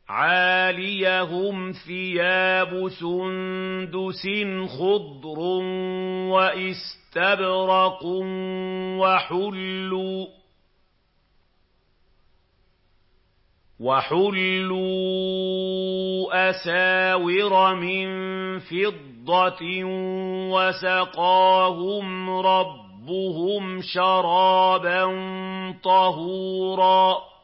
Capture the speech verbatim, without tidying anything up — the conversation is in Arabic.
عَالِيَهُمْ ثِيَابُ سُندُسٍ خُضْرٌ وَإِسْتَبْرَقٌ وَحُلُّوا وَحُلُّوا أَسَاوِرَ مِن فِضَّةٍ وَسَقَاهُمْ رَبُّهُمْ شَرَابًا طَهُورًا